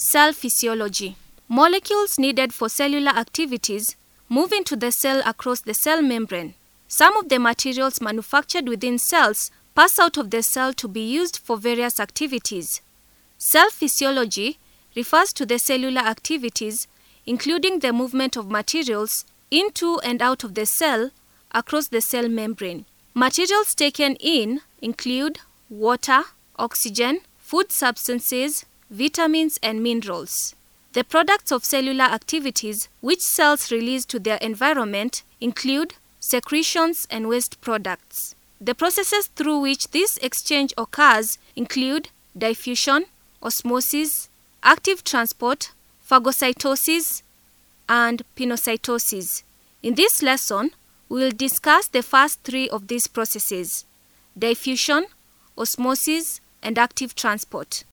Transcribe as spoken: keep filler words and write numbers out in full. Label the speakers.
Speaker 1: Cell physiology. Molecules needed for cellular activities move into the cell across the cell membrane. Some of the materials manufactured within cells pass out of the cell to be used for various activities. Cell physiology refers to the cellular activities, including the movement of materials into and out of the cell across the cell membrane. Materials taken in include water, oxygen, food substances, vitamins, and minerals. The products of cellular activities which cells release to their environment include secretions and waste products. The processes through which this exchange occurs include diffusion, osmosis, active transport, phagocytosis, and pinocytosis. In this lesson, we will discuss the first three of these processes: diffusion, osmosis, and active transport.